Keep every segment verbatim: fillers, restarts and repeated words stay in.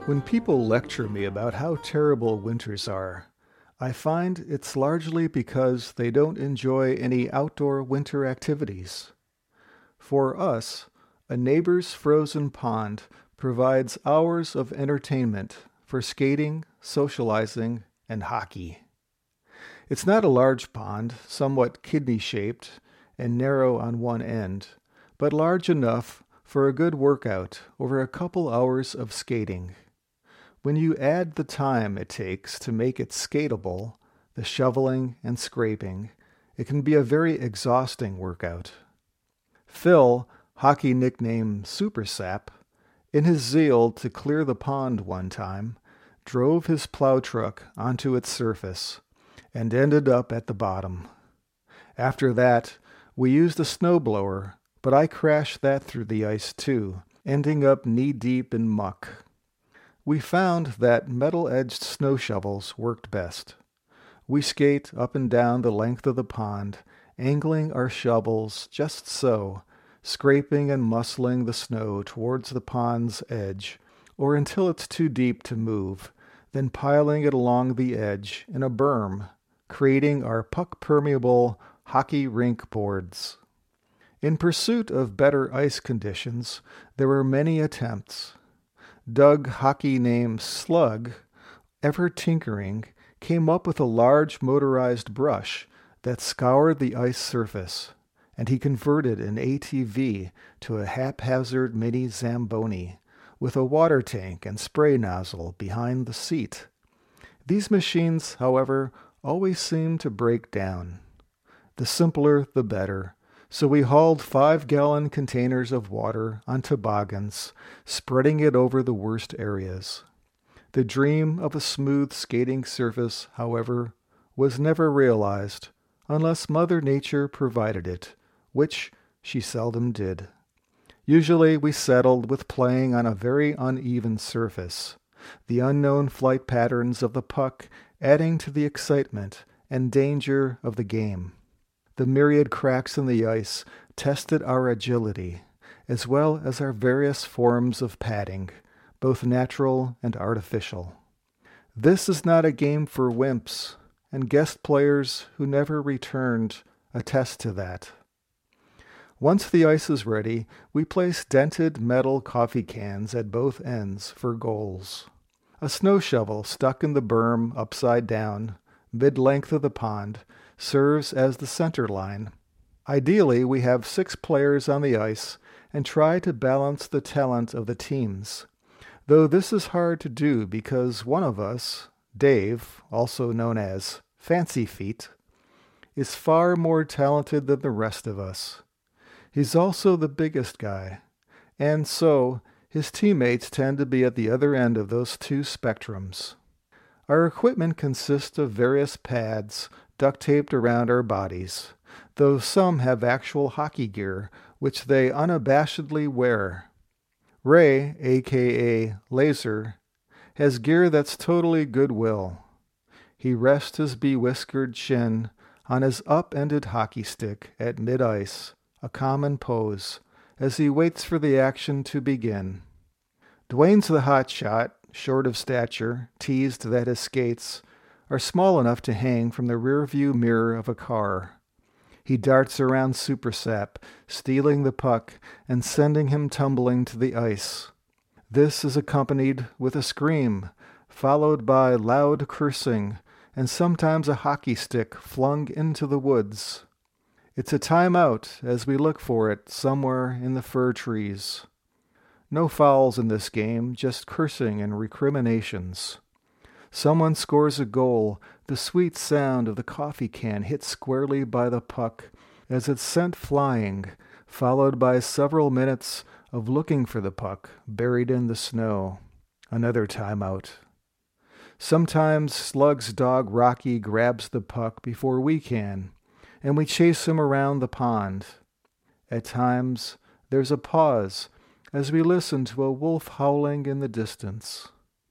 When people lecture me about how terrible winters are, I find it's largely because they don't enjoy any outdoor winter activities. For us, a neighbor's frozen pond provides hours of entertainment for skating, socializing, and hockey. It's not a large pond, somewhat kidney-shaped and narrow on one end, but large enough for a good workout over a couple hours of skating. When you add the time it takes to make it skatable, the shoveling and scraping, it can be a very exhausting workout. Phil, hockey nickname Super Sap, in his zeal to clear the pond one time, drove his plow truck onto its surface and ended up at the bottom. After that, we used a snowblower, but I crashed that through the ice too, ending up knee-deep in muck. We found that metal-edged snow shovels worked best. We skate up and down the length of the pond, angling our shovels just so, scraping and muscling the snow towards the pond's edge, or until it's too deep to move, then piling it along the edge in a berm, creating our puck-permeable hockey rink boards. In pursuit of better ice conditions, there were many attempts. Doug, hockey name Slug, ever tinkering, came up with a large motorized brush that scoured the ice surface, and he converted an A T V to a haphazard mini Zamboni with a water tank and spray nozzle behind the seat. These machines, however, always seemed to break down. The simpler, the better. So we hauled five-gallon containers of water on toboggans, spreading it over the worst areas. The dream of a smooth skating surface, however, was never realized unless Mother Nature provided it, which she seldom did. Usually we settled with playing on a very uneven surface, the unknown flight patterns of the puck adding to the excitement and danger of the game. The myriad cracks in the ice tested our agility, as well as our various forms of padding, both natural and artificial. This is not a game for wimps, and guest players who never returned attest to that. Once the ice is ready, we place dented metal coffee cans at both ends for goals. A snow shovel stuck in the berm upside down, mid-length of the pond, serves as the center line. Ideally, we have six players on the ice and try to balance the talent of the teams, though this is hard to do because one of us, Dave, also known as Fancy Feet, is far more talented than the rest of us. He's also the biggest guy, and so his teammates tend to be at the other end of those two spectrums. Our equipment consists of various pads duct taped around our bodies, though some have actual hockey gear, which they unabashedly wear. Ray, aka Laser, has gear that's totally goodwill. He rests his bewhiskered chin on his up-ended hockey stick at mid-ice, a common pose, as he waits for the action to begin. Dwayne's the hot shot, short of stature, teased that his skates are small enough to hang from the rearview mirror of a car. He darts around Super Sap, stealing the puck and sending him tumbling to the ice. This is accompanied with a scream, followed by loud cursing, and sometimes a hockey stick flung into the woods. It's a timeout as we look for it somewhere in the fir trees. No fouls in this game, just cursing and recriminations. Someone scores a goal, the sweet sound of the coffee can hit squarely by the puck as it's sent flying, followed by several minutes of looking for the puck buried in the snow. Another timeout. Sometimes Slug's dog Rocky grabs the puck before we can, and we chase him around the pond. At times, there's a pause as we listen to a wolf howling in the distance.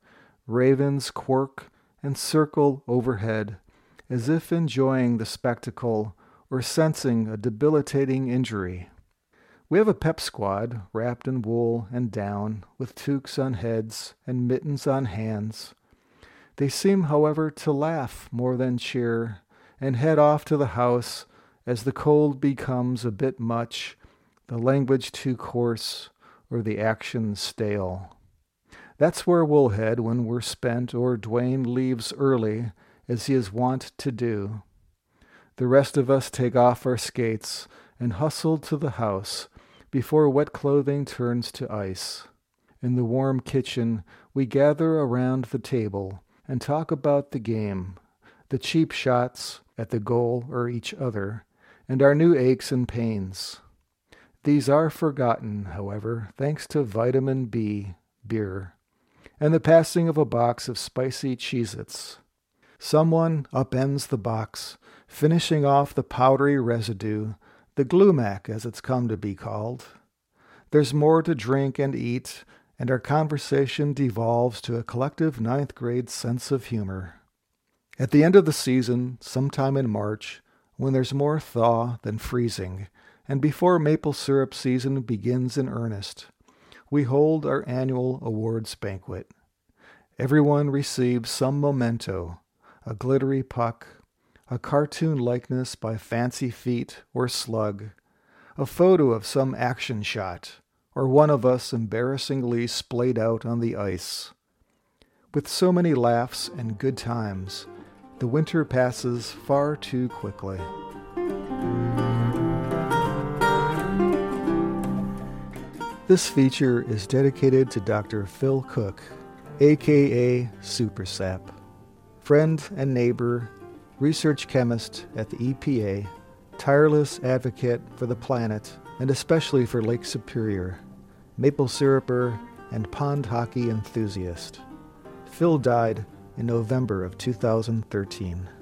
Ravens quirk and circle overhead, as if enjoying the spectacle or sensing a debilitating injury. We have a pep squad wrapped in wool and down, with toques on heads and mittens on hands. They seem, however, to laugh more than cheer, and head off to the house as the cold becomes a bit much, the language too coarse, or the action stale. That's where we'll head when we're spent, or Dwayne leaves early, as he is wont to do. The rest of us take off our skates and hustle to the house before wet clothing turns to ice. In the warm kitchen, we gather around the table and talk about the game, the cheap shots at the goal or each other, and our new aches and pains. These are forgotten, however, thanks to vitamin B, beer, and the passing of a box of spicy Cheez-Its. Someone upends the box, finishing off the powdery residue, the Glumac as it's come to be called. There's more to drink and eat, and our conversation devolves to a collective ninth grade sense of humor. At the end of the season, sometime in March, when there's more thaw than freezing, and before maple syrup season begins in earnest, we hold our annual awards banquet. Everyone receives some memento, a glittery puck, a cartoon likeness by Fancy Feet or Slug, a photo of some action shot, or one of us embarrassingly splayed out on the ice. With so many laughs and good times, the winter passes far too quickly. This feature is dedicated to Doctor Phil Cook, a k a. Super Sap, friend and neighbor, research chemist at the E P A, tireless advocate for the planet, and especially for Lake Superior, maple syruper, and pond hockey enthusiast. Phil died in November of two thousand thirteen.